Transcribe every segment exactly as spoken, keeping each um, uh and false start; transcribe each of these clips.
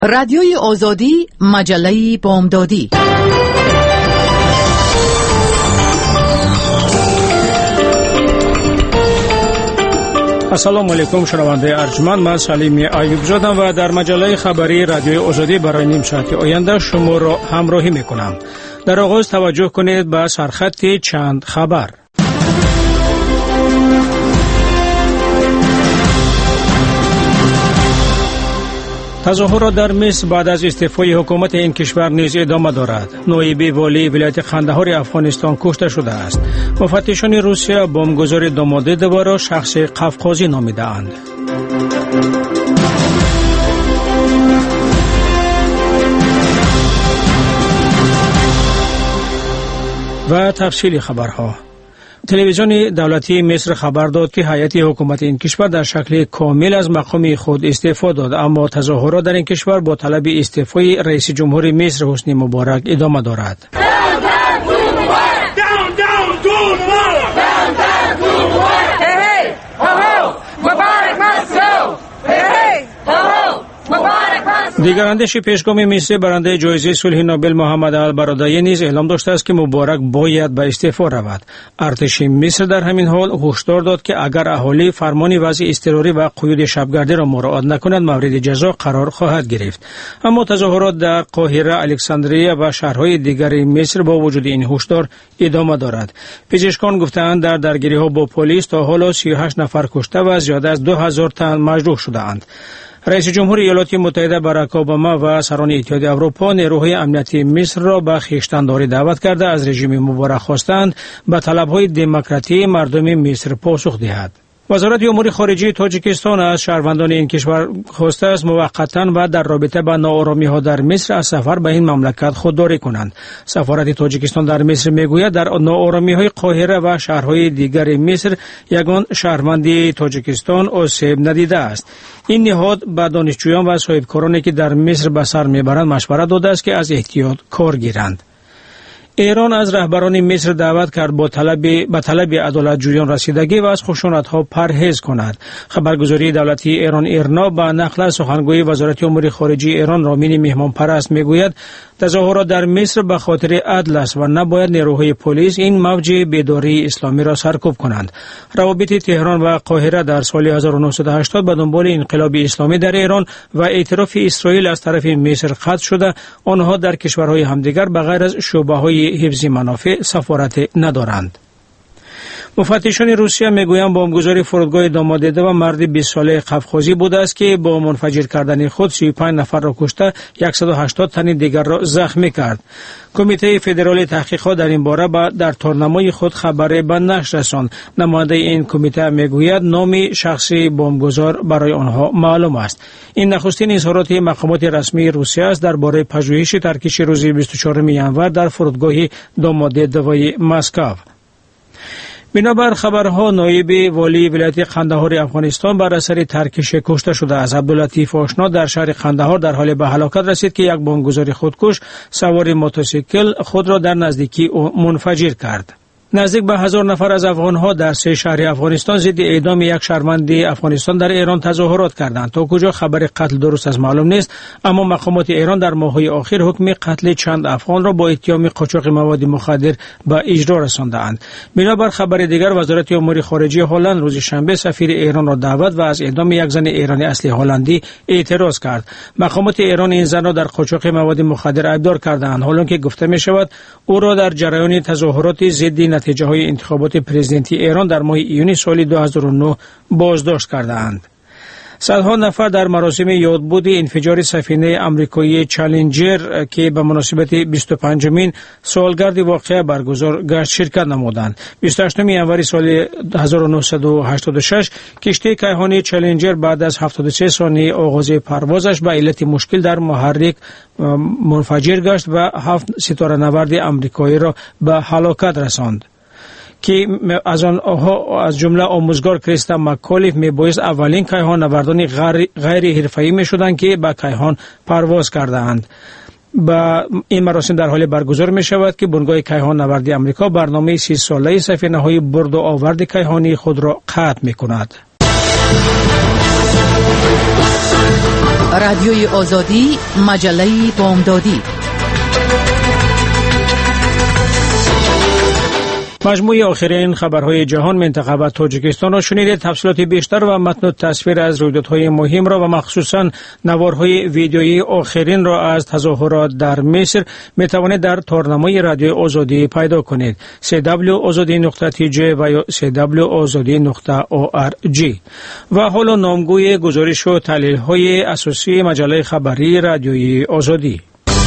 رادیوی آزادی، مجله بامدادی. السلام علیکم شنونده ارجمند، من سلیم ایوب زادم و در مجله خبری رادیوی آزادی برای نیم ساعت آینده شما را همراهی میکنم. در آغاز توجه کنید به سرخط چند خبر. تظاهرات در مصر بعد از استعفای حکومت این کشور نیز ادامه دارد. نایب والی ولایت قندهار افغانستان کشته شده است. مفتشان روسیه بمبگذاری دوموددوو را شخص قفقازی نامیده‌اند. و تفصیل خبرها. تلویزیون دولتی مصر خبر داد که هیئت حکومت این کشور در شکل کامل از مقام خود استعفا داد، اما تظاهرات در این کشور با طلب استعفای رئیس جمهور مصر حسنی مبارک ادامه دارد. دیگر اندیش پیشگام مصر برنده جایزه صلح نوبل محمد البرادعی نیز اعلام داشته است که مبارک باید به استعفا رود. ارتش مصر در همین حال هشدار داد که اگر اهالی فرمان وضع اضطراری و قیود شبگردی را مراعات نکنند مورد جزا قرار خواهد گرفت. اما تظاهرات در قاهره، الکساندریه و شهرهای دیگر مصر با وجود این هشدار ادامه دارد. پزشکان گفتند در درگیری‌ها با پلیس تا حالا سی و هشت نفر کشته و زیاد از دو هزار تن مجروح شده‌اند. رئیس جمهور ایالات متحده باراک اوباما و سران اتحادیه اروپا نیروهای امنیتی مصر را به خویشتنداری دعوت کرده از رژیم مبارک خواستند به طلب‌های دموکراتی مردم مصر پاسخ دهد. وزارت امور خارجه تاجیکستان از شهروندان این کشور خواسته است موقتا و در رابطه با ناآرامی‌ها در مصر از سفر به این مملکت خودداری کنند. سفارت تاجیکستان در مصر میگوید در ناآرامی‌های قاهره و شهرهای دیگر مصر یگان شهروند تاجیکستان آسیب ندیده است. این نهاد به دانشجویان و صاحبکارانی که در مصر به سر میبرند مشورت داده است که از احتیاط کار گیرند. ایران از رهبران مصر دعوت کرد با طلب به طلب عدالت جویان رسیدگی و از خشونت‌ها پرهیز کند. خبرگزاری دولتی ایران ایرنا با نقل از سخنگوی وزارت امور خارجه ایران رامین مهمان پرست میگوید تظاهرات در مصر به خاطر عدل است و نباید نیروهای پلیس این موج بیداری اسلامی را سرکوب کنند. روابط تهران و قاهره در سال هزار و نهصد و هشتاد به دنبال انقلاب اسلامی در ایران و اعتراف اسرائیل از طرف مصر قطع شده. آنها در کشورهای همدیگر بغیر از شعبه‌های حفظ منافع سفارت ندارند. مفتشان روسیه میگویند بمبگذاری فرودگاه دوموددوو و مرد بیست ساله قفقازی بوده است که با منفجر کردن خود سی و پنج نفر را کشته صد و هشتاد تن دیگر را زخمی کرد. کمیته فدرال تحقیقات در این باره در تارنمای خود خبر به نشر رساند. نماینده این کمیته میگوید نام شخصی بمبگذار برای آنها معلوم است. این نخستین اظهارات مقامات رسمی روسیه است درباره پژوهش ترکیش روز بیست و چهارم ژانویه در فرودگاه دوموددوو مسکو. بنابر خبرها نایب والی ولایت قندهار افغانستان بر اثر ترکش کشته شده است. عبداللطیف آشنا در شهر قندهار در حال به هلاکت رسید که یک بمبگذار خودکش سوار موتورسیکل خود را در نزدیکی منفجر کرد. نزدیک به هزار نفر از افغان‌ها در سه شهر افغانستان ضد اعدام یک شهروند افغانستان در ایران تظاهرات کردند. تا کجا خبر قتل درست از معلوم نیست، اما مقامات ایران در ماه‌های اخیر حکم قتل چند افغان را با اتهام قاچاق مواد مخدر به اجرا رسانده‌اند. بنابر خبر دیگر وزارت امور خارجه هلند روز شنبه سفیر ایران را دعوت و از اعدام یک زن ایرانی اصلی هلندی اعتراض کرد. مقامات ایران این زن را در قاچاق مواد مخدر ابدار کردند، حالانکه گفته می‌شود او را در جریان تظاهرات ضد نتیجه های انتخابات پرزیدنتی ایران در ماه ایونی سال دو هزار و نه بازداشت کردند. صدها نفر در مراسم یادبود انفجار سفینه آمریکایی چالنجر که به مناسبت بیست و پنجمین سالگرد واقعه برگزار گشت شرکت نمودند. بیست و هشتم ژانویه سال هزار و نهصد و هشتاد و شش کشتی کیهانی چالنجر بعد از هفتاد و سه ثانیه آغاز پروازش به علت مشکل در محرک منفجر گشت و هفت ستاره نورد آمریکایی را به هلاکت رساند. که از آنها از جمله آموزگار کریستا مکالیف میبایست اولین کیهان نوردان غیر حرفه‌ای میشدند که به کیهان پرواز کردند. با این مراسم در حال برگزار می شود که بنگاه کیهان نوردی آمریکا برنامه سی ساله سفینه های برد و آورد کیهانی خود را قطع می کند. رادیوی آزادی، مجله بامدادی. مجموعه آخرین خبرهای جهان، منطقه و تاجیکستان را شنیدید. تفصیلات بیشتر و متن و تصویر از رویدادهای مهم را و مخصوصاً نوارهای ویدیویی آخرین را از تظاهرات در مصر می توانید در تارنمای رادیوی آزادی پیدا کنید. سی دبلیو آزادی نقطه تی جی و یا سی دبلیو آزادی نقطه او آر جی. و حالا نامگوی گزارش و تحلیل‌های اساسی مجله خبری رادیوی آزادی.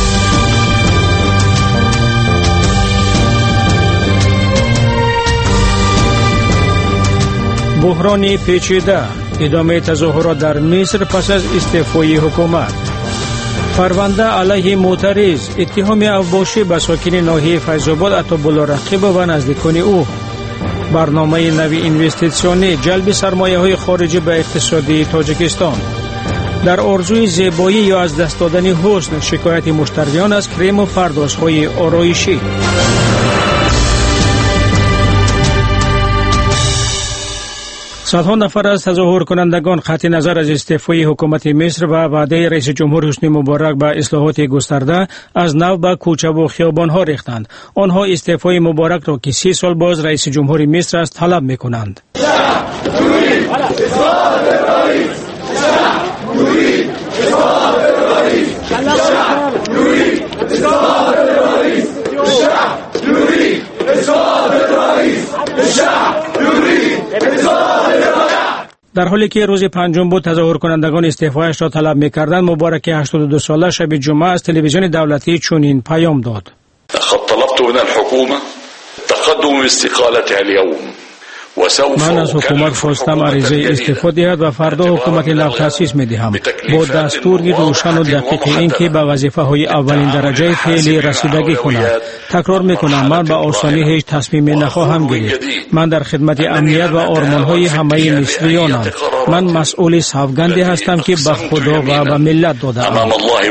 بحران پیچیده، ادامه تظاهرات در مصر پس از استعفای حکومت. پرونده علیه معترض، اتهام اوباشی به ساکن ناحیه فیض‌آباد عطابالله رقیب و نزدیکان او. برنامه نوی اینوستیسیونی، جلب سرمایه‌های خارجی به اقتصادی تاجیکستان. در آرزوی زیبایی یا از دست دادن حسن، شکایت مشتریان از کرم و پردازهای آرایشی. صدها نفر از تظاهر کنندگان قطع نظر از استعفای حکومت مصر و وعده رئیس جمهور حسنی مبارک به اصلاحات گسترده از نو به کوچه و خیابان‌ها ریختند. آنها استعفای مبارک را که سی سال باز رئیس جمهور مصر است طلب می‌کنند. در حالی که روز پنجم بود تظاهر کنندگان استعفایش را طلب می‌کردند، مبارک هشتاد و دو ساله شب جمعه از تلویزیون دولتی چنین پیام داد: قد طلبت من الحكومة تقدم استقالتها اليوم. من از حکومت خواستم عریضه استعفا دهد و فردا حکومت نو تأسیس می دهم با دستوری روشن و دقیق این که به وظیفه های اولین درجه فعلی رسیدگی کند. تکرار می کنم من به آسانی هیچ تصمیمی نخواهم گرفت. من در خدمت امنیت و آرمان های همه مصریانم. من مسئول سوگندی هستم که به خدا و به ملت داده‌ام.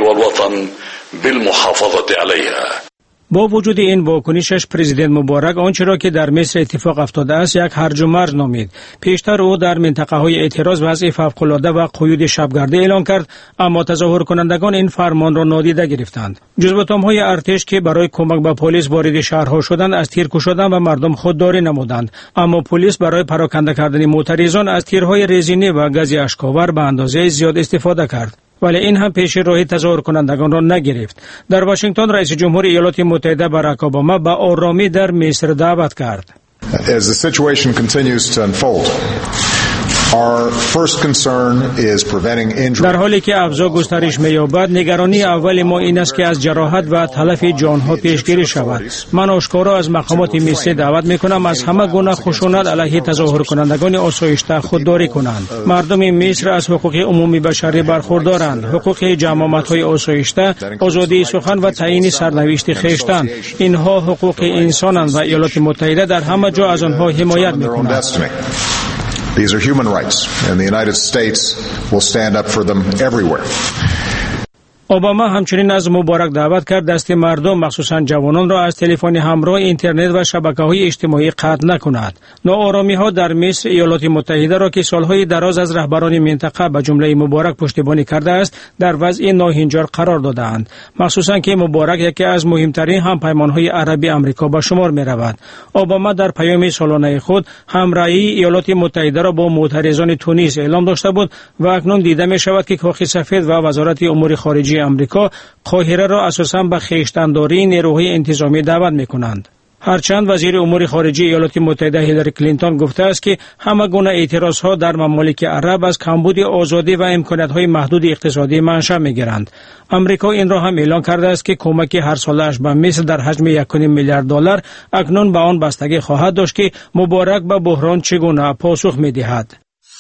با وجود این واکنشش، پرزیدنت مبارک آنچه را که در مصر اتفاق افتاده است یک هرج و مرج نامید. پیشتر او در منطقه های اعتراض وضع فوق‌العاده و قیود شبگرده اعلان کرد، اما تظاهر کنندگان این فرمان را نادیده گرفتند. جزو اتهام‌های ارتش که برای کمک به پلیس وارد شهرها شدند از تیر کشیدن و مردم خودداری نمودند، اما پلیس برای پراکنده کردن معترضان از تیرهای رزینی و گاز اشک‌آور به اندازه زیاد استفاده کرد. ولی این هم پیش راه تظاهر کنندگان را نگرفت. در واشنگتن رئیس جمهور ایالات متحده باراک اوباما به آرامی در مصر دعوت کرد. As the situation continues to unfold, our first concern is preventing injury. در حالی که اوضاع گسترش می‌یابد، نگرانی اول ما این است که از جراحت و تلف جان‌ها پیشگیری شود. من آشکارا از مقامات مصر دعوت می‌کنم از همه گونه خشونت علیه تظاهر کنندگان آسایشته خودداری کنند. مردم مصر از حقوق عمومی بشری برخوردارند. حقوق جماعت‌های آسایشته، آزادی سخن و تعیین سرنوشت خویشتن، اینها حقوق انسانند و ایالات متحده در همه جا از آنها حمایت می‌کند. These are human rights, and the United States will stand up for them everywhere. اوباما همچنین از مبارک دعوت کرد دست مردم مخصوصا جوانان را از تلفن همراه، اینترنت و شبکه‌های اجتماعی قطع نکند. ناآرامی‌ها در مصر ایالات متحده را که سالهای دراز از رهبران منطقه به جمله مبارک پشتیبانی کرده است در وضع ناهنجار قرار داده‌اند، مخصوصا که مبارک یکی از مهمترین همپیمان‌های عربی آمریکا به شمار می‌رود. اوباما در پیام سالانه خود همراهی ایالات متحده را با معترضان تونس اعلام داشته بود و اکنون دیده می‌شود که کاخ سفید و وزارت امور خارجه امریکا قاهره را اساساً به خویشتن‌داری نیروهای انتظامی دعوت می‌کنند. هرچند وزیر امور خارجه ایالات متحده هیلاری کلینتون گفته است که همه گونه اعتراضها در ممالک عرب از کمبود آزادی و امکانات‌های محدود اقتصادی منشأ می‌گیرند. آمریکا این را هم اعلام کرده است که کمک هر ساله‌اش به مصر در حجم یک و نیم میلیارد دلار اکنون به آن بستگی خواهد داشت که مبارک به بحران چگونه پاسخ می‌دهد.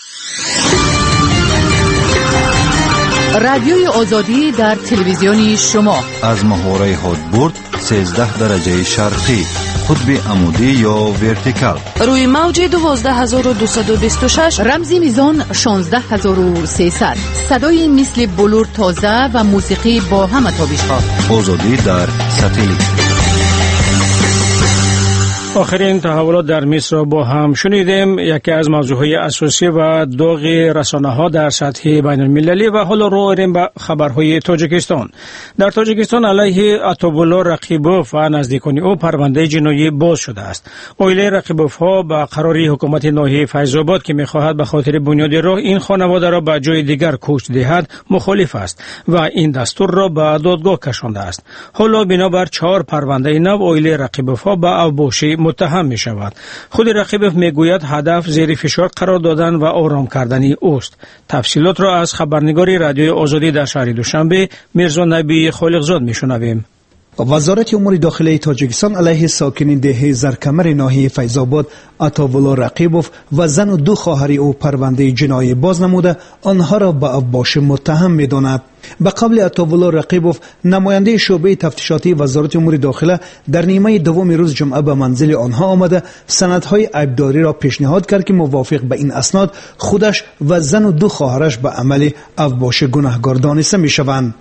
رادیوی آزادی در تلویزیونی شما از محوره هادبورد سیزده درجه شرقی، قطب عمودی یا ورتیکال، روی موج دوازده هزار و دویست و بیست و شش، رمزی میزان شانزده هزار و سیصد، صدای مثل بلور تازه و موسیقی با همه تابش‌ها. آزادی در ساتلیت. آخرین تحولات در مصر را با هم شنیدیم. یکی از موضوعهای اساسی و داغ رسانه‌ها در سطح بین المللی. و حالا رو آوریم به خبرهای تاجیکستان. در تاجیکستان علیه عطابالله رقیبوف و نزدیکان او پرونده جنایی باز شده است. اویله رقیبوف ها با قراری حکومت ناحیه فیض آباد که می‌خواهد به خاطر بنیاد راه این خانواده را به جای دیگر کوچ دهد مخالف است و این دستور را به دادگاه کشانده است. حالا بنابر چهار پرونده نو اویله رقیبوف ها به اوباشی متهم می شود. خود رقیبوف می گوید هدف زیر فشار قرار دادن و آرام کردن اوست. تفصیلات را از خبرنگار رادیوی آزادی در شهر دوشنبه میرزا نبی خالقزاد می شنویم. وزارت امور داخلی تاجیکستان علیه ساکنین دهه زرکمر ناحیه فیض آباد عطابالله رقیبوف و زن و دو خواهر او پرونده جنایی باز نموده آنها را به اوباش متهم می‌داند. به قبل عطابالله رقیبوف نماینده شعبه تفتیشاتی وزارت امور داخله در نیمه دوم روز جمعه به منزل آنها آمده سندهای عیبداری را پیشنهاد کرد که موافق به این اسناد خودش و زن و دو خواهرش به عمل اوباش گناهکار دانسته می‌شوند.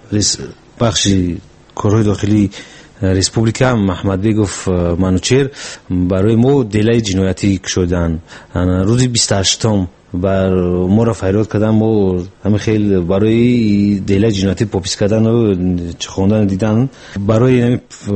بخشی کارهای داخلی ریسپوبلیکا محمد بیگوف منوچیر برای ما دلای جنایتی شدن. روز بیست و هشتم بر ما را فریاد کردن. ما همه خیلی برای دلای جنایتی پاپیس کردن و خواندن دیدن برای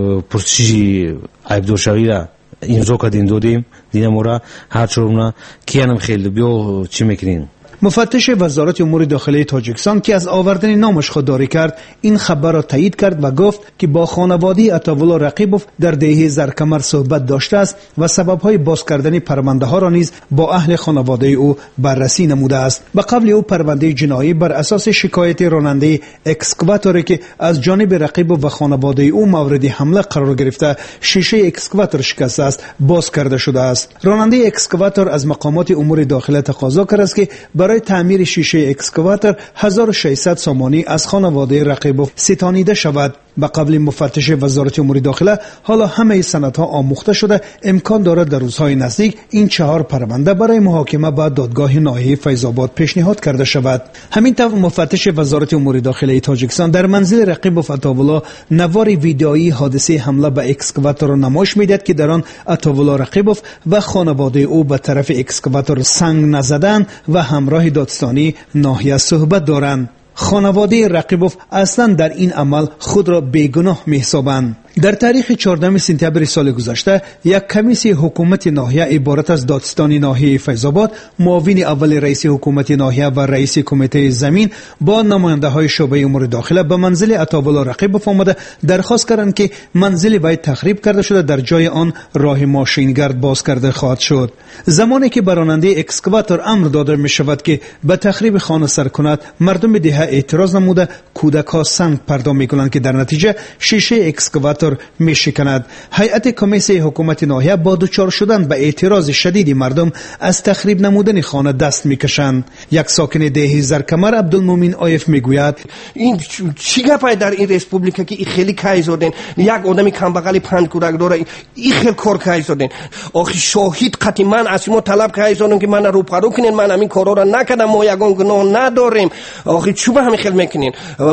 پرسشی عیبدار شوی را امضا کردیم دادیم دیدم ما را هر چورمنا کی هم خیلی بیا چی میکنین. مفتش وزارت امور داخلی تاجیکستان که از آوردن نامش خودداری کرد این خبر را تایید کرد و گفت که با خانواده عطابالله رقیبوف در دهه زرکمر صحبت داشته است و سببهای باز کردن پرونده ها را نیز با اهل خانواده او بررسی نموده است. به قبل او پرونده جنایی بر اساس شکایت راننده اکسکواتوری که از جانب رقیبوف و خانواده او مورد حمله قرار گرفته شیشه اکسکواتور شکسته است باز کرده شده است. راننده اکسکواتور از مقامات امور داخله تقاضا کرده است که برای تعمیر شیشه اکسکواتور هزار و ششصد سامانی از خانواده رقیبوف ستانیده شود. به قبل مفتش وزارت امور داخله حالا همه سندها آموخته شده امکان دارد در روزهای نزدیک این چهار پرونده برای محاکمه به دادگاه ناحیه فیض آباد پیشنهاد کرده شود. همین طور مفتش وزارت امور داخلی تاجیکستان در منزل رقیبوف عطابالله نوار ویدئویی حادثه حمله به اکسکواتور را نمایش میدهد که در آن عطابالله رقیبوف و خانواده او به طرف اکسکواتور سنگ نزدن و همراه دادستانی ناحیه صحبت دارند. خانواده رقیبوف اصلا در این عمل خود را بیگناه می‌حسابند. در تاریخ چهاردهم سپتامبر سال گذشته یک کمیسیون حکومت ناحیه عبارت از دادستانی ناحیه فیض آباد، معاون اول رئیس حکومت ناحیه و رئیس کمیته زمین با نماینده های شعبه امور داخله به منزل عطابالله رقیبوف آمده درخواست کردند که منزل وی تخریب کرده شده در جای آن راه ماشینگرد باز کرده خواهد شد. زمانی که براننده اکسکواتور امر داده می شود که به تخریب خانه سر کند مردم دهه اعتراض نموده کودک ها سنگ پردا می کنند که در نتیجه شیشه اکسکواتور می شکند. هیئت کمیسیون حکومت ناحیه با دچار شدن به اعتراض شدید مردم از تخریب نمودن خانه دست می کشند. یک ساکن دهه زرکمر عبدالمومن آیف می گوید این چی گپای در این ریسپوبلیکا که این خیلی کای زدن یک آدمی کم بغلی پنج کودک داره این خیلی کار کای زدن. آخه شاهد قطعی من از شما طلب کای زدن که من رو پرو کنین من همین کارا را نکردم ما یگان گناه نداریم. آخه چی به همین خیلی میکنین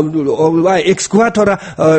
اکسکواتور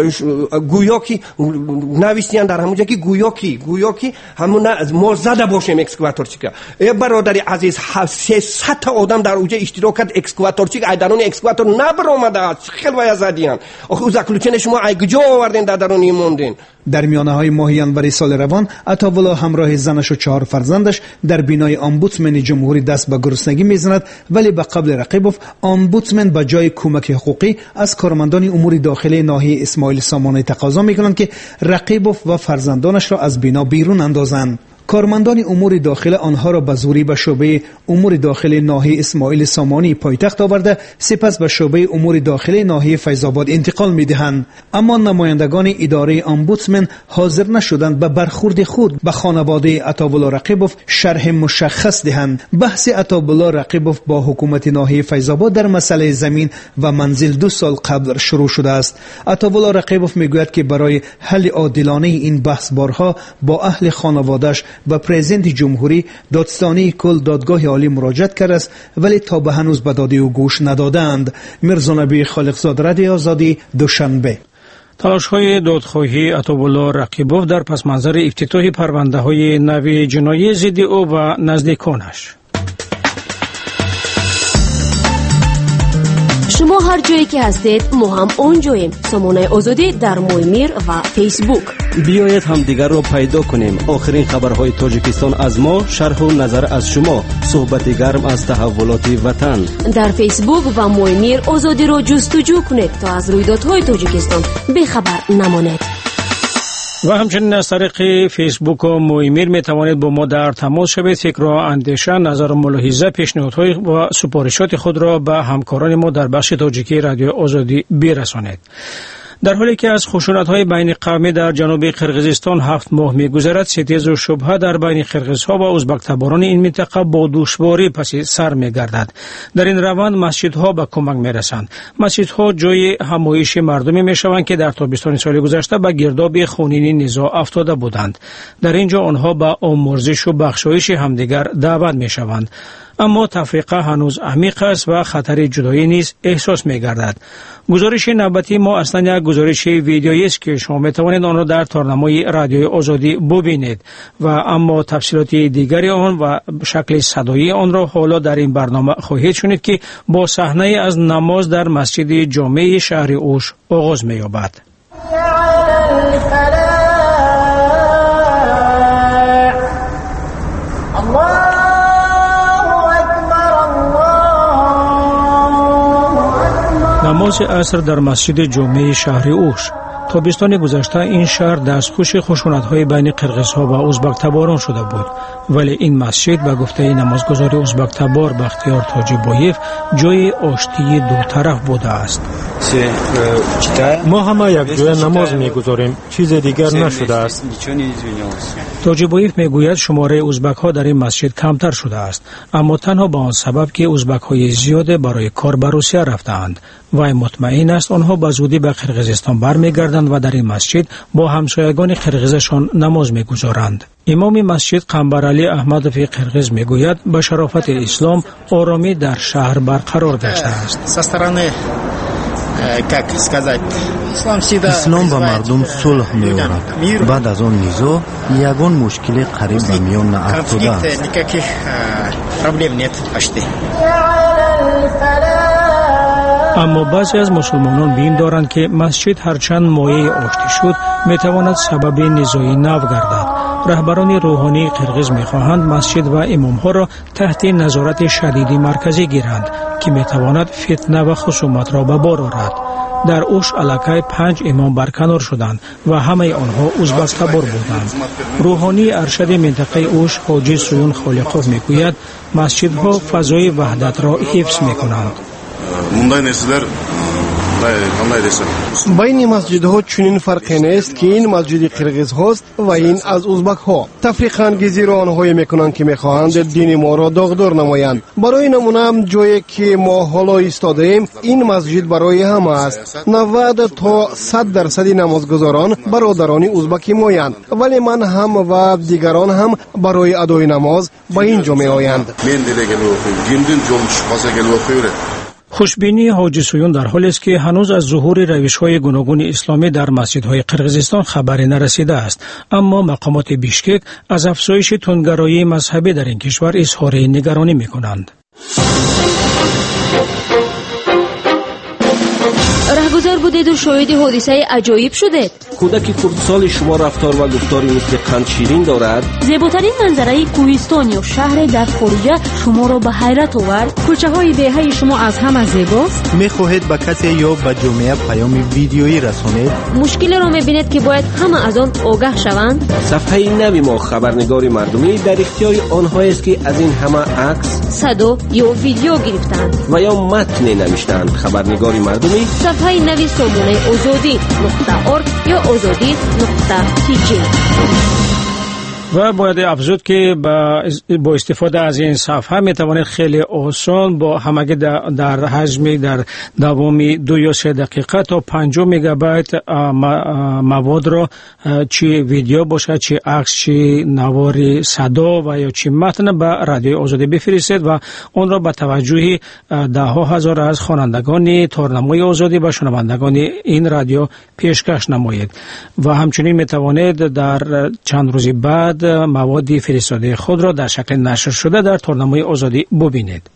گویا که نویسیان در همونجا که گویا کی گویا کی همون ما زده باشیم اکسکواتور چیکا ای برادری عزیز سیصد تا آدم در اونجا اشتراک کرد اکسکواتور چیک ایدانون اکسکواتور نبر اومده خیلی وای زدیان آخه زکلوچن شما ای کجا آوردین در درون موندین. در میانه های ماه ینور سال روان عطابالله همراه زنش و چهار فرزندش در بینای امبودسمن جمهوری دست به گرسنگی میزند ولی به قبل رقیبوف امبودسمن به جای کمک حقوقی از کارمندان امور داخلی ناحیه اسماعیل سامانی تقاضا میکنند که رقیبوف و فرزندانش را از بینا بیرون اندازند. کارمندان امور داخله آنها را به زوری به شعبه امور داخله ناحیه اسماعیل سامانی پایتخت آورده سپس به شعبه امور داخله ناحیه فیض آباد انتقال می‌دهند. اما نمایندگان اداره امبودسمن حاضر نشدند به برخورد خود به خانواده عطابالله رقیبوف شرح مشخص دهند. بحث عطابالله رقیبوف با حکومت ناحیه فیض آباد در مسئله زمین و منزل دو سال قبل شروع شده است. عطابالله رقیبوف میگوید که برای حل عادلانه این بحث بارها با اهل خانواده‌اش و پرزیدنت جمهوری دادستانی کل دادگاه عالی مراجعت کرده است ولی تا به هنوز به داد او گوش ندادند. میرزا نبی خالقزاد رادیو آزادی دوشنبه. تلاش‌های دادخواهی عطاالله رقیبوف در پس منظر افتتاح پرونده‌های نوی جنایی ضد او و نزدیکانش. شما هر جایی که هستید ما هم اونجاییم. سامانه آزادی در مویمیر و فیسبوک. بیایید هم دیگر را پیدا کنیم. آخرین خبرهای تاجیکستان از ما، شرح و نظر از شما، صحبت گرم از تحولات وطن. در فیسبوک و مویمیر آزادی را جستجو کنید تا از رویدادهای تاجیکستان بخبر نمانید. و همچنین از طریق فیسبوک و مویمیر می توانید با ما در تماس شوید. فکر و اندیشه، نظر و ملاحظه، پیشنهادهای و سفارشات خود را به همکاران ما در بخش تاجیکی رادیو آزادی برسانید. در حالی که از خشونت‌های بین قومی در جنوب قرقیزستان هفت ماه می‌گذرد، ستیز و شبهه در بین قرقیزها و ازبک تباران این منطقه با دشواری پس سر می‌گردد. در این روند مسجدها به کمک می‌رسند. مسجدها جای همایش مردمی می‌شوند که در تابستان سال گذشته به گرداب خونین نزاع افتاده بودند. در اینجا آنها به آمرزش و بخشایش همدیگر دعوت می‌شوند. اما تفریقه هنوز عمیق است و خطر جدایی نیز احساس می‌گردد. گزارش نوبتی ما اصلا یک گزارش ویدیویی است که شما می‌توانید آن را در تارنمای رادیوی آزادی ببینید و اما تفصیلات دیگری آن و شکل صدایی آن را حالا در این برنامه خواهید شنید که با صحنه از نماز در مسجد جامع شهر اوش آغاز می‌یابد. نماز عصر در مسجد جامع شهر اوش. تابستان گذشته این شهر دستخوش خشونت‌های بین قرقیزها و ازبک تباران شده بود، ولی این مسجد به گفته نمازگزار ازبک تبار بختیار تاجیبویف جای آشتی دو طرف بوده است. ما همه یک جای نماز می‌گذاریم، چیز دیگر نشده است. تاجیبویف میگوید شماره ازبک‌ها در این مسجد کمتر شده است، اما تنها به آن سبب که ازبک‌های زیاد برای کار به روسیه رفتند. وی مطمئن است آنها به زودی به قرقیزستان برمیگردند و در این مسجد با همسایگان قرقیزشان نماز می‌گذارند. امام مسجد قنبرعلی احمدوف قرقیز میگوید به شرافت اسلام آرامی در شهر برقرار گشته است. اسلام با مردم صلح می‌آورد. بعد از آن نزاع یگان مشکل قریب به میان افتاده است. اما بعضی از مسلمانان بین دارند که مسجد هرچند مایه آشتی شد میتواند سبب نزاعی نو گردد. رهبران روحانی قرقیز میخواهند مسجد و امامها را تحت نظارت شدید مرکزی گیرند که میتواند فتنه و خصومت را به بار آورد. در اوش علاقه پنج امام برکنار شدند و همه آنها ازبک تبار بودند. روحانی ارشد منطقه اوش حاجی سویون خالقوف میگوید مسجدها فضای وحدت را حفظ میکنند. بین مسجدها چنین فرقی نیست که این مسجد قرقیز هاست و این از ازبک ها. تفریق انگیزی را آنهایی میکنند که میخواهند دین ما را داغدار نمایند. برای نمونه جایی که ما حالا ایستاده ایم این مسجد برای همه است. نود تا صد درصد نمازگزاران برادران ازبکی مایند، ولی من هم و دیگران هم برای ادای نماز به اینجا می آیند. خوشبینی حاجی سویون در حالی است که هنوز از ظهور روش‌های گوناگون اسلامی در مسجدهای قرقیزستان خبری نرسیده است، اما مقامات بیشکک از افزایش تندگرایی مذهبی در این کشور اظهار نگرانی می‌کنند. رهگذر بودید و شاهد حادثه عجایب شدید. کودک کردسال شما رفتار و گفتاری مثل قند شیرین دارد. زیباترین منظره کوهستان یا شهر در خارجه شما را به حیرت آورد. کوچه های دهه شما از همه زیباست. میخواهید به کسی یا به جامعه پیام ویدیویی رسانید؟ مشکلی را میبینید که باید همه از آن آگاه شوند. صفحه نوی ما خبرنگار مردمی در اختیار آنها است که از این همه عکس، صدا یا ویدیو گرفتند و یا متن نوشتند. خبرنگار مردمی صفحه نوی سامانه آزادی نقطه ارگ یا آزادی نقطه تی جی. و باید افزود که با استفاده از این صفحه می توانید خیلی آسان با همگی در حجم در دوام دو یا سه دقیقه تا پنجاه مگابایت مواد را چی ویدیو باشد، چی عکس، چی نوار صدا و یا چی متن به رادیوی آزادی بفرستید و اون را به توجه ده ها هزار از خوانندگان تارنمای آزادی و شنوندگان این رادیو پیشکش نمایید و همچنین می توانید در چند روز بعد مواد فرستاده خود را در شکل نشر شده در تارنمای آزادی ببینید.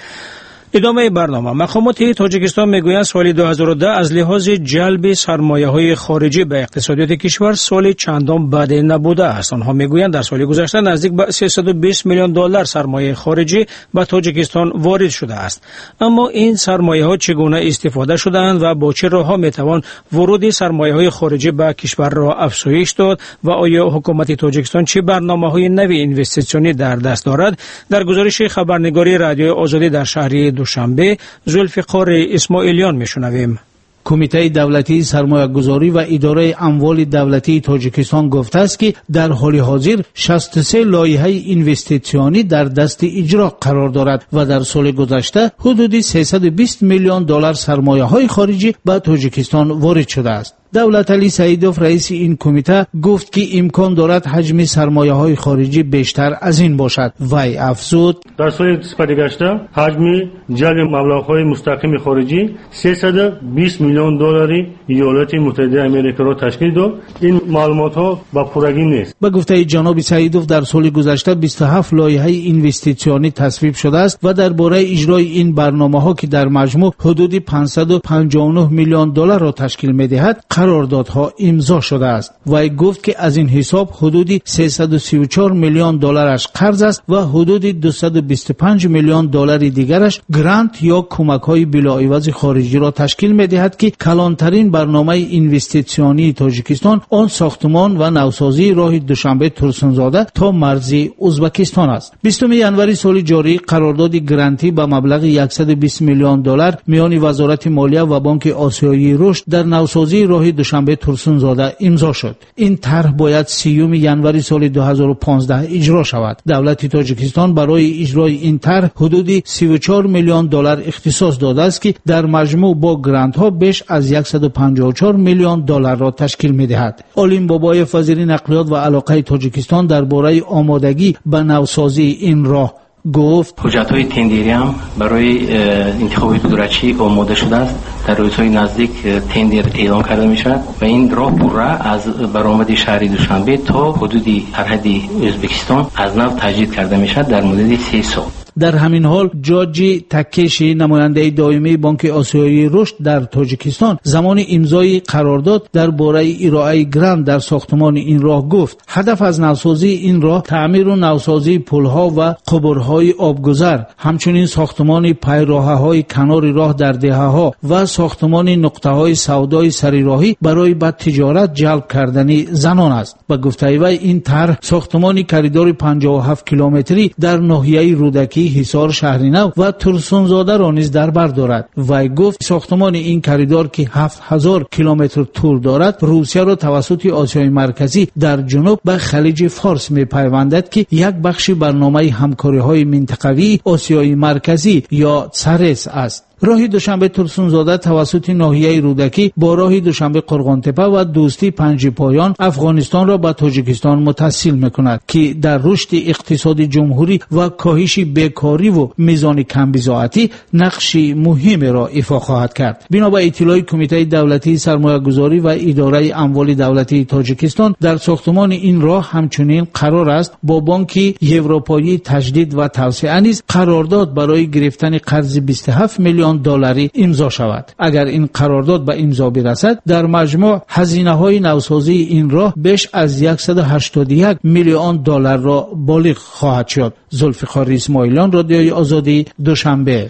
ادامه برنامه. مقامات تاجیکستان میگویند سال دو هزار و ده از لحاظ جلب سرمایه‌های خارجی به اقتصادیات کشور سال چندان بد نبوده است. آنها میگویند در سال گذشته نزدیک به سیصد و بیست میلیون دلار سرمایه خارجی به تاجیکستان وارد شده است. اما این سرمایه‌ها چگونه استفاده شدند و با چه راه‌ها میتوان ورود سرمایه‌های خارجی به کشور را افزایش داد و آیا حکومت تاجیکستان چه برنامه‌های نوی اینوستیسیونی در دست دارد؟ در گزارش خبرنگاری رادیو آزادی در شهر دوشنبه ذوالفقار اسماعیلیان میشنویم. کمیته دولتی سرمایه‌گذاری و اداره اموال دولتی تاجیکستان گفته است که در حال حاضر شصت و سه لایحه اینوستیسیونی در دست اجرا قرار دارد و در سال گذشته حدود سیصد و بیست میلیون دلار سرمایه‌های خارجی به تاجیکستان وارد شده است. دولت علی سعیدوف رئیس این کمیته گفت که امکان دارد حجم سرمایه‌های خارجی بیشتر از این باشد. وی افزود در سال سپری گشته حجم جلب مبلغ‌های مستقیم خارجی سیصد و بیست میلیون دلاری ایالات متحده آمریکا را تشکیل داد. این معلومات‌ها با پورگی نیست. به گفته جناب سعیدوف در سال گذشته بیست و هفت لایحه اینوستیسیونی تصویب شده است و درباره اجرای این برنامه‌ها که در مجموع حدود پانصد و پنجاه و نه میلیون دلار را تشکیل می‌دهد قراردادها امضا شده است. وی گفت که از این حساب حدود سیصد و سی و چهار میلیون دلارش قرض است و حدود دویست و بیست و پنج میلیون دلار دیگرش گرانت یا کمک‌های بلاعوض خارجی را تشکیل می‌دهد که کلانترین برنامه اینوستیسیونی تاجیکستان آن ساختمان و نوسازی راه دوشنبه ترسونزاده تا مرزی ازبکستان است. بیستم ژانویه سال جاری قرارداد گرانتی به مبلغ صد و بیست میلیون دلار میان وزارت مالیه و بانک آسیایی رشد در نوسازی راه دوشنبه ترسونزاده امضا شد. این طرح باید سیوم ژانویه سال دو هزار و پانزده اجرا شود. دولت تاجیکستان برای اجرای این طرح حدود سی و چهار میلیون دلار اختصاص داده است که در مجموع با گرانت ها بیش از صد و پنجاه و چهار میلیون دلار را تشکیل می‌دهد. علیم بابایف وزیر نقلیات و علاقه تاجیکستان درباره آمادگی به نوسازی این راه گفت حجت‌های تندری هم برای انتخابات قدرتچی آماده شده است. در روزهای نزدیک تندر اعلام کرده می‌شود و این راه پورا از برآمد شهر دوشنبه تا حدود سرحد ازبکستان از نو تجدید کرده می‌شود در مدت سه سال. در همین حال جاجی تکشی نماینده دائمی بانک آسیایی رشد در تاجیکستان زمان امضای قرارداد درباره ارائه گرانت در ساختمان این راه گفت هدف از نوسازی این راه تعمیر و نوسازی پل‌ها و قبرهای آبگذر، همچنین ساختمان پیراهه‌های کنار راه در دهه‌ها و ساختمان نقطه‌های سودای سری راهی برای به تجارت جلب کردن زنان است. با گفته وی این طرح ساختمان کریدور پنجاه و هفت کیلومتری در ناحیه رودکی حصار شهرینو و ترسونزاده را نیز در بر دارد. وی گفت ساختمان این کریدور که هفت هزار کیلومتر طول دارد روسیه را توسط آسیای مرکزی در جنوب به خلیج فارس می‌پیوندد که یک بخش برنامه همکاری‌های منطقوی آسیای مرکزی یا سرس است. راه دوشنبه ترسونزاده توسط ناحیه رودکی با راه دوشنبه قرغانتپه و دوستی پنجپایان افغانستان را به تاجیکستان متصل می‌کند که در رشد اقتصاد جمهوری و کاهش بیکاری و میزان کمبزاعتی نقش مهمی را ایفا خواهد کرد. بنا به اطلاع کمیته دولتی سرمایه‌گذاری و اداره اموال دولتی تاجیکستان در ساختمان این راه همچنین قرار است با بانک اروپایی تجدید و توسعه نیز قرارداد برای گرفتن قرض بیست و هفت میلیون دلاری امضا شود. اگر این قرارداد به امضا برسد در مجموع هزینه‌های نوسازی این راه بیش از صد و هشتاد و یک میلیون دلار را بالغ خواهد شد. ذوالفقار اسماعیلیان رادیوی آزادی دوشنبه.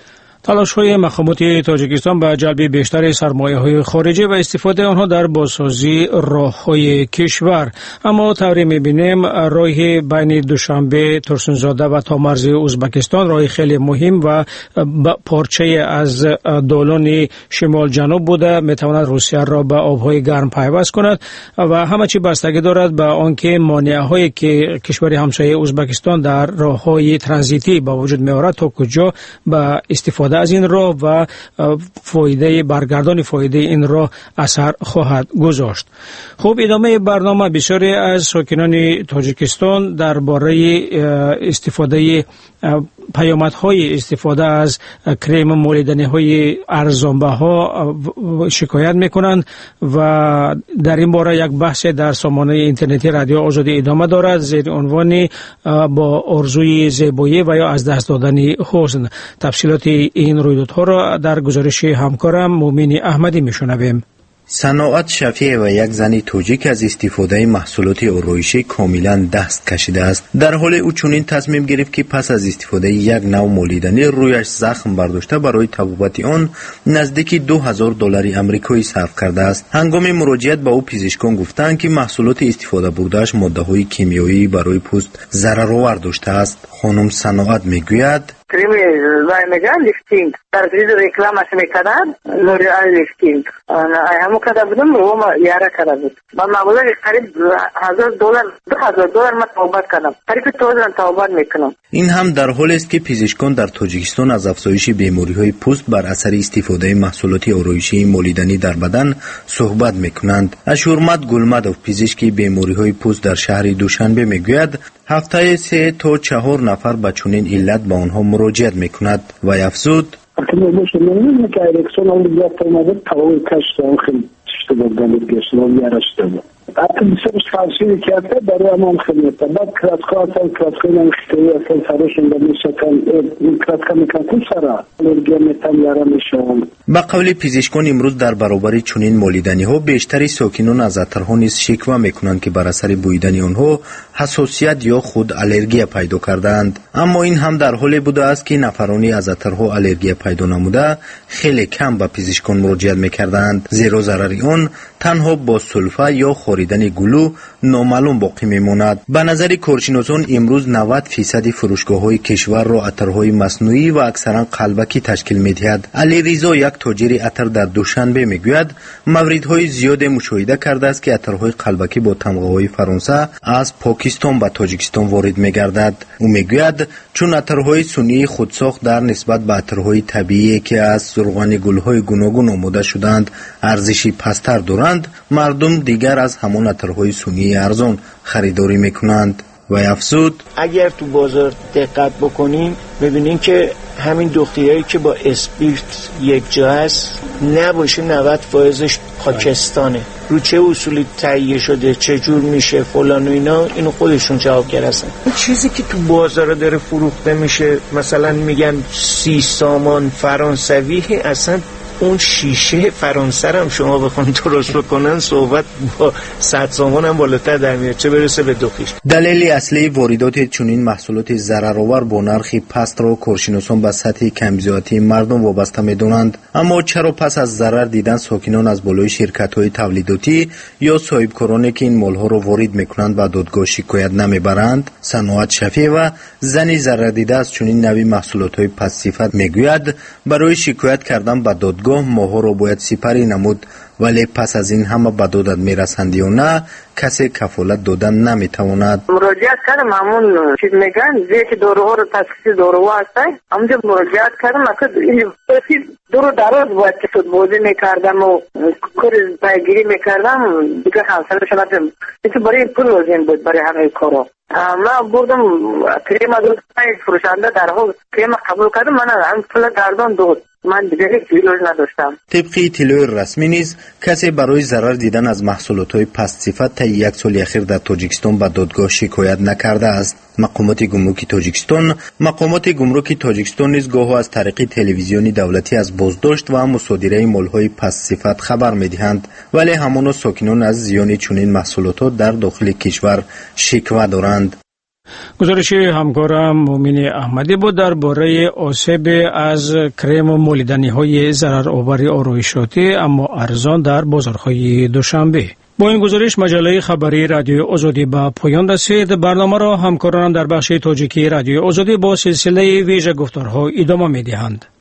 تلاش‌های مقامات تاجیکستان به جلب بیشتر سرمایه‌های خارجی و استفاده آنها در بازسازی راه‌های کشور. اما طوری می‌بینیم راه بین دوشنبه ترسونزاده و تا مرز ازبکستان راه خیلی مهم و پارچه از دالان شمال جنوب بوده، می‌تواند روسیه را به آب‌های گرم پیوست کند و همه چی بستگی دارد به آنکه مانع‌هایی که کشور همسایه ازبکستان در راه‌های ترانزیتی با وجود می‌آورد تا کجا به استفاده از این راه و فایده برگردان فایده این راه اثر خواهد گذاشت. خب ادامه برنامه بسیاری از ساکنان تاجیکستان درباره استفاده پیامدهای استفاده از کریم مالیدنی‌های ارزانبها شکایت میکنند و در این باره یک بحث در سامانه اینترنتی رادیو آزادی ادامه دارد زیر عنوان با آرزوی زیبایی و یا از دست دادن حسن. تفصیلات این رویدادها را در گزارش همکارم مومن احمدی میشنویم. صناعت شفیع و یک زن توجیک از استفاده محصولات آرایشی کاملا دست کشیده است. در حال او چنین تصمیم گرفت که پس از استفاده یک نوع مالیدنی رویش زخم برداشته برای تبابت آن نزدیک دو هزار دلار آمریکایی صرف کرده است. هنگام مراجعت با او پزشکان گفتند که محصولات استفاده برده‌اش ماده‌های کیمیایی برای پوست ضررآور داشته است. خانم صناعت میگوید کریم زایمگان لیفتینگ در چیز رکلامش میکردن لوریال لیفتینگ همون کرده بودم و ما یاره کرده بود با مبلغ قریب هزار دلار دو هزار دلار ما توبت کردم قریب توزن توبت میکنم. این هم در حالی است که پزشکان در تاجیکستان از افزایش بیماری‌های پوست بر اثر استفاده محصولات آرایشی مالیدنی در بدن صحبت میکنند. اشورمت گلمدوف پزشک بیماری‌های پوست در شهر دوشنبه میگوید هفته سه تا چهار نفر با چنین علت با آنها مراجعت میکند و افزود حتی بسیارش خواهشی کرده برای امان خدمت بعد کراتکات هم کراتکای هم خیلی اصلا سرشون به میشکن کراتکا میکن سرا الرژی میتن یارا میشون. با قول پزشکان امروز در برابر چنین مالیدنی ها بیشتری ساکنان از عطرها نیز شکوه میکنند که بر اثر بویدن آنها حساسیت یا خود الرژی پیدا کردند. اما این هم در حالی بوده است که نفرانی از عطرها الرژی پیدا نموده خیلی کم به پزشکان مراجعت میکردند، زیرا ضرر آن تنها با سلفه یا خوردن گلو نامعلوم باقی میماند. به نظر کارشناسان امروز نود فیصد فروشگاه‌های کشور را عطرهای مصنوعی و اکثرا قلبکی تشکیل می‌دهد. علی رضا یک تاجر عطر در دوشنبه میگوید موردهای زیاد مشاهده کرده است که عطرهای قلبکی با تمغه‌های فرانسه از پاکستان به تاجیکستان وارد می‌گردد. او میگوید چون عطرهای صنعی خودساخت در نسبت به عطرهای طبیعی که از روغن گل‌های گوناگون آماده شدند ارزشی پستر دارند، مردم دیگر از همان عطرهای صنعی ارزان خریداری میکنند و افزود اگر تو بازار دقت بکنیم ببینیم که همین دختیایی که با اسپیرت یک جا هست نباشه نود فایزش خاکستانه، رو چه اصولی تهیه شده، چه جور میشه فلان و اینا، اینو خودشون جوابگر هستن. این چیزی که تو بازار داره فروخته میشه مثلا میگن سی سامان فرانسوی، اصلا اون شیشه فرانسه هم شما بخوان درست بکنن صحبت با صد سامان هم بالاتر در میاد، چه برسه به دو خیش. دلیل اصلی واردات چنین محصولات ضررآور با نرخی پست را کارشناسان به سطح کمبزیاتی مردم وابسته می‌دانند. اما چرا پس از ضرر دیدن ساکنان از بالای شرکت‌های تولیداتی یا صاحبکارانی که این مال‌ها را وارد می‌کنند به دادگاه شکایت نمی‌برند؟ صناعت شفیع و زنی ضرر دیده از چنین نوع محصولات‌های پست صفت می‌گوید برای شکایت کردن به دادگاه ماها را باید سپری نمود، ولی پس از این همه به دادت میرسند یا نه کسی کفالت دادن نمیتواند. مراجعت کردم همون چیز میگن زیتی دوروها رو تشخیص دوروها هستن، همونجا مراجعت کردم اصلا دورو دراز باید که خود بازی میکردم و کار پیگیری میکردم دیگه همسرش ندارم، این برای پول لازم بود برای همه کارا. من بردم کریم از فروشنده در حال کریم قبول کردم، من هم پول گردان داد، من دیگه هیچ نداشتم. طبق اطلاع رسمی نیز کسی برای ضرر دیدن از محصولات‌های پست صفت تا یک سال اخیر در تاجیکستان به دادگاه شکایت نکرده است. مقامات گمرکی تاجیکستان مقامات گمرکی تاجیکستان نیز گاه از طریق تلویزیونی دولتی از بازداشت و مصادره مال‌های پست صفت خبر می‌دهند، ولی همان ساکنان از زیان چنین محصولات در داخل کشور شکوه دارند. گزارش همکارم مومن احمدی بود درباره آسیب از کرم و مالیدنی های ضررآور آرایشاتی اما ارزان در بازارهای دوشنبه. با این گزارش مجله خبری رادیو آزادی به پایان رسید. برنامه را همکارانم در بخش تاجیکی رادیو آزادی با سلسله ویژه گفتارها ادامه می‌دهند.